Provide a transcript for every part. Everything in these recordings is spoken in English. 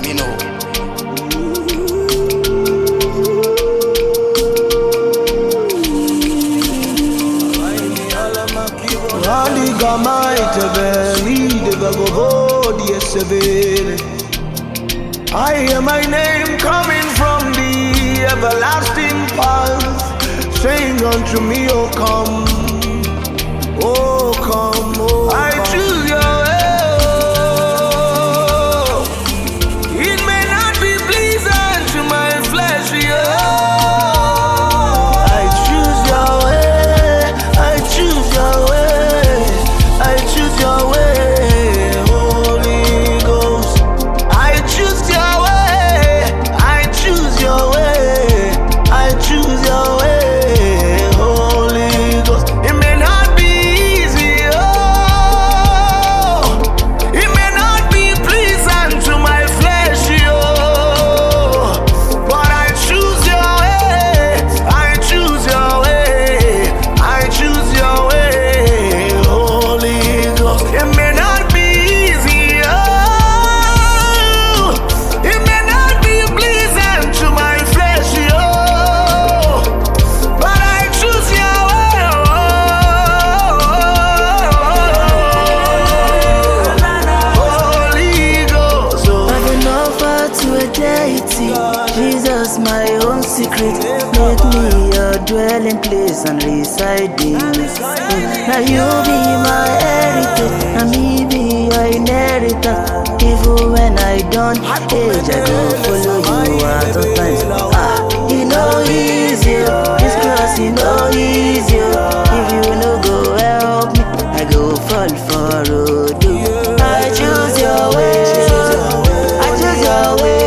already know. I hear my name coming from the everlasting path, saying unto me, oh come, oh come, oh I come. Choose your way. It may not be pleasing to my flesh, I choose your way, I choose your way, I choose your way. Jesus, my own secret, make me a dwelling place and residing. Now you be my heritage, and me be your inheritance. Even when I don't age, I go follow you at all times. You know easier, this cross you know easier. If you no go help me, I go fall for road. I choose your way, I choose your way.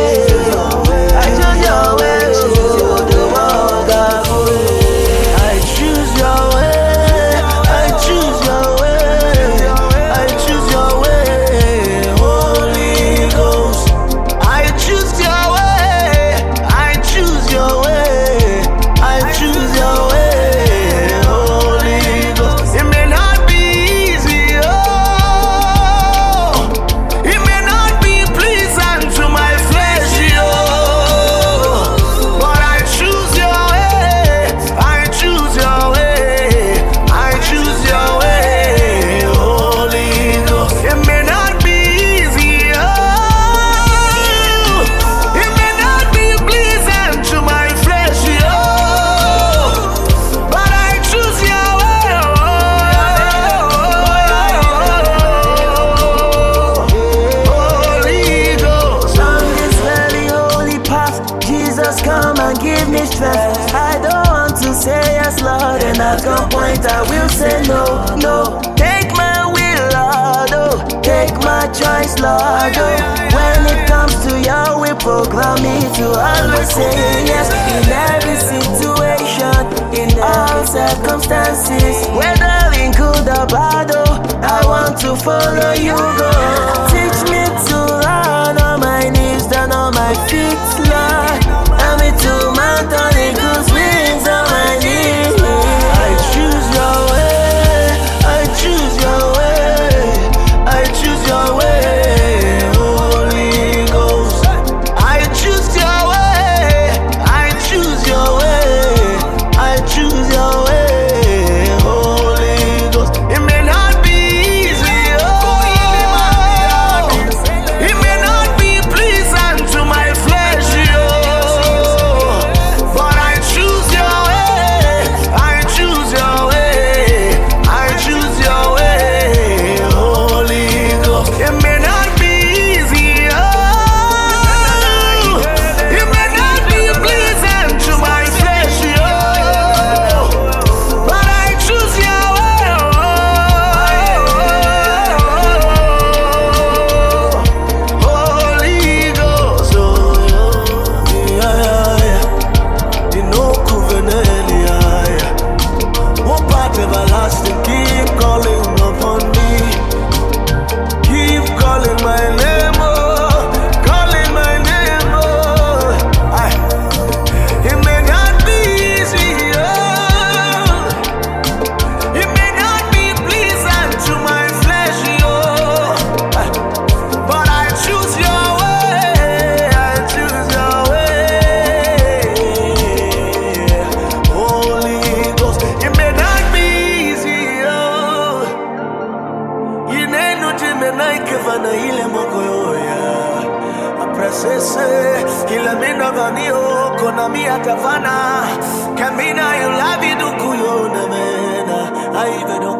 Come and give me strength. I don't want to say yes, Lord, and at some point I will say no, no. Take my will, Lord, oh. Take my choice, Lord, oh. When it comes to your will, program me to always say yes. In every situation, in all circumstances, whether in good or bad, oh, I want to follow you, go. Teach me to run on my knees, down on my feet, Lord. To mount on eagle's wings on my knees. I choose your way, I choose your way, I choose your way, Holy Ghost. I choose your way, I choose your way, I choose your way, Holy Ghost. It may not be easy, It may not be easy, oh. You know, Jimmy, Nike, Vanna, Ile Mogoya. Presese, ila mina vanio, kona miya tavana. Kamina, you love you, do kuyo na mena. I even